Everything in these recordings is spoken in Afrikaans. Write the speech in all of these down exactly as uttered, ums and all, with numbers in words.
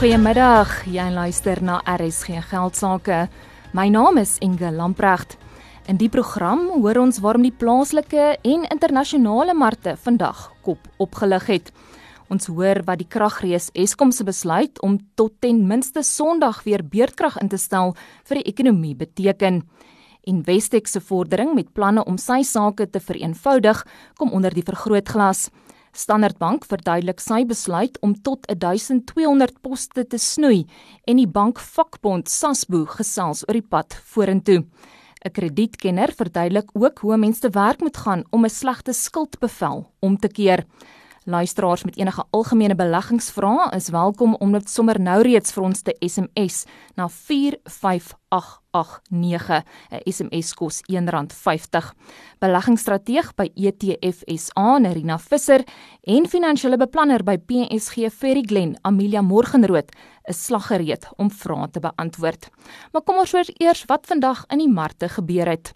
Goeiemiddag, jy luister na R S G Geldsaake. My naam is Inge Lamprecht. In die program hoor ons waarom die plaaslike en internasionale markte vandag kop opgelig het. Ons hoor wat die kragreus Eskom se besluit om tot ten minste Sondag weer beurtkrag in te stel vir die ekonomie beteken. Investec se vordering met planne om sy sake te vereenvoudig kom onder die vergrootglas. Standard Bank verduidelik sy besluit om tot twaalf honderd poste te snoei en die bank vakbond SASBO gesels oor die pad vorentoe. 'n Kredietkenner verduidelik ook hoe mense te werk moet gaan om 'n slegte skuldbevel om te keer. Luisteraars met enige algemene beleggingsvrae is welkom om dit sommer nou reeds vir ons te S M S na vier vyf agt agt nege. 'n S M S kos een rand vyftig. Beleggingsstrateeg by E T F S A, Nerina Visser, en finansiële beplanner by P S G Ferry Glen, Amelia Morgenrood, is slaggereed om vrae te beantwoord. Maar kom ons hoor eers wat vandag in die markte gebeur het.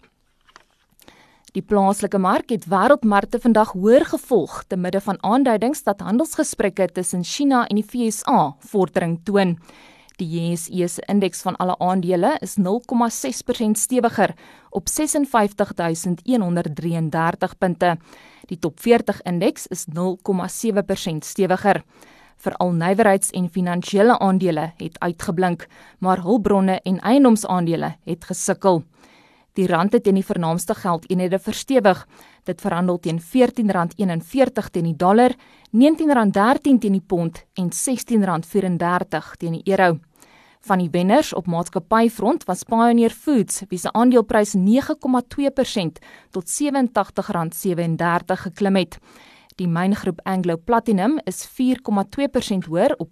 Die plaaslike mark het wêreldmarkte vandag hoër gevolg te midde van aanduidings dat handelsgesprekke tussen China en die V S A vordering toon. Die J S E se indeks van alle aandele is nul komma ses persent stewiger op ses en vyftig duisend een honderd drie en dertig punte. Die top veertig indeks is nul komma sewe persent stewiger. Veral nywerheids- en finansiële aandele het uitgeblink, maar hulpbronne en eiendomsaandele het gesukkel. Die rand het teen die vernaamste geldeenhede verstewig. Dit verhandel teen veertien rand eenenveertig teen die dollar, negentien rand dertien teen die pond en sestien rand vyf en dertig teen die euro. Van die wenners op maatskappyfront was Pioneer Foods, wie se aandeleprys nege komma twee persent tot ses en tagtig rand sewe en dertig geklim het. Die myngroep Anglo Platinum is vier komma twee persent hoër op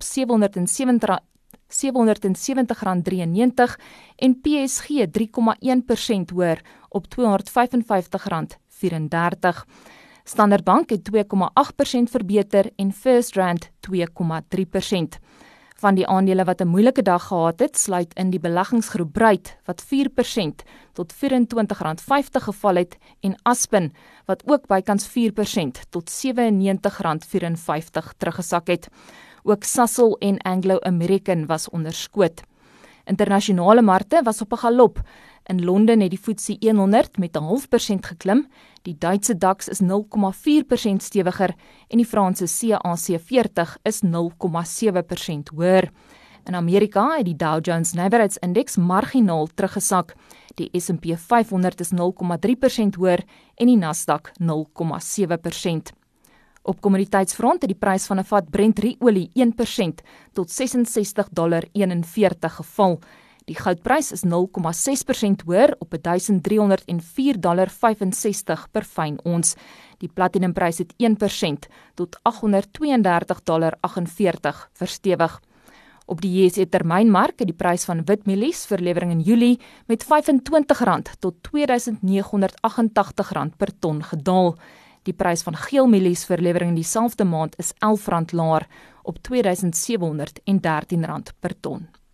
sewehonderdsewentig rand drieënnegentig en P S G drie komma een persent hoër op tweehonderdvyf rand vyf en dertig. Standard Bank het twee komma agt persent verbeter en First Rand twee komma drie persent. Van die aandele wat 'n moeilike dag gehad het, sluit in die beleggingsgroep Bruit wat vier persent tot vyf-en-twintig rand vyftig geval het en Aspen wat ook bykans vier persent tot sewennegentig rand vyf en vyftig teruggesak het. Ook Sasol en Anglo American was onderskoot. Internasionale markte was op 'n galop. In Londen het die F T S E honderd met 'n half persent geklim, die Duitse DAX is nul komma vier persent stewiger en die Franse C A C veertig is nul komma sewe persent hoër. In Amerika het die Dow Jones Nywerheidsindeks marginaal teruggesak. Die S en P vyfhonderd is nul komma drie persent hoër en die Nasdaq nul komma sewe persent. Op kommoditeitsfront het die prys van 'n vat Brent olie een persent tot ses en sestig dollar eenenveertig geval. Die goudprys is nul komma ses persent hoër op duisend driehonderd vier dollar vyfensestig per fyn ons. Die platinumprys het een persent tot agthonderdtweeëndertig dollar agtenveertig verstewig. Op die J S E termynmark het die prys van witmielies vir lewering in Julie met vyfentwintig rand tot twee duisend negehonderd agentagtig rand per ton gedaal. Die prys van geelmielies vir lewering in dieselfde maand is elf rand laer op twee duisend sewehonderd dertien rand per ton.